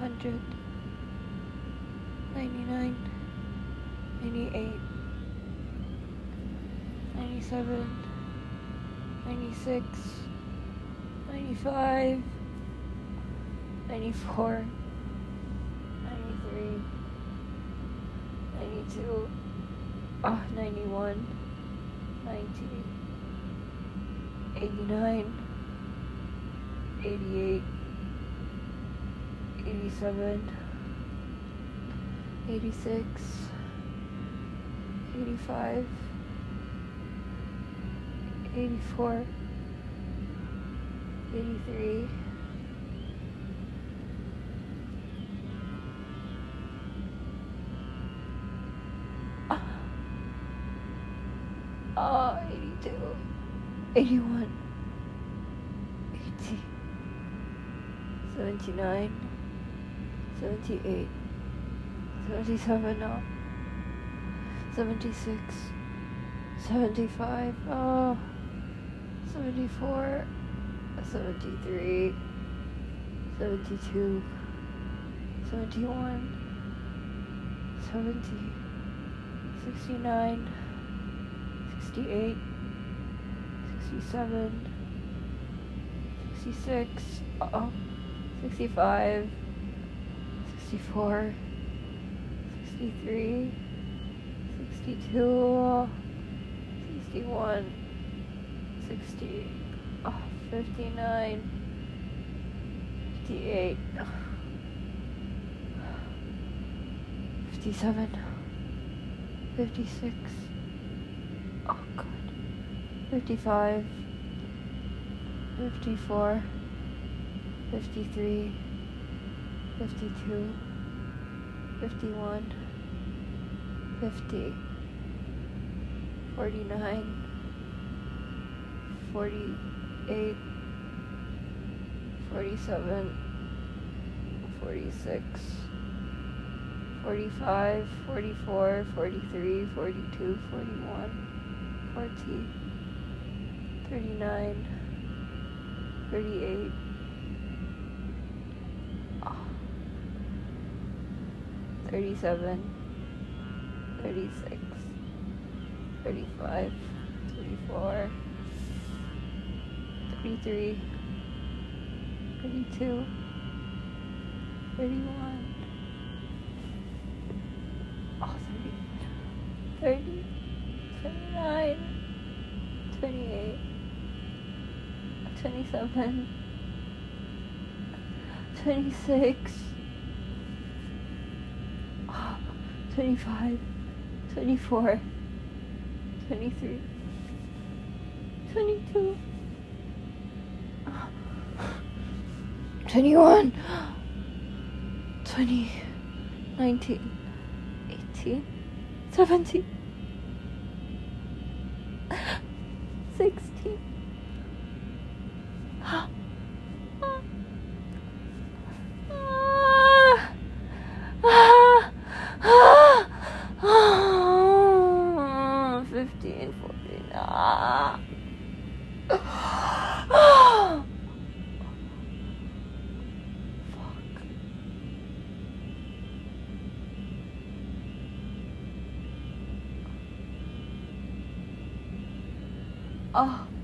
100, 99, 98, 97, 96, 95, 94, 93, 92, 91, 90, 89, 88, 87, 86, 85, 84, 83, 82, 81, 80, 79, 78, 77, 76, 75, 74, 73, 72, 71, 70, 69, 68, 67, 66, 65, 64, 63, 62, 61, 60, 59, 58, 57, 56, oh god, 55, 54, 53, 52, 51, 50, 49, 48, 47, 46, 45, 44, 43, 42, 41, 40, 39, 38, 37, 36, 35, 34, 33, 32, 31, 30, 29, 28, 27, 26, 25, 24, 23, 22, 21, 20, 19, 18, 17, 16, 15, 14, fuck.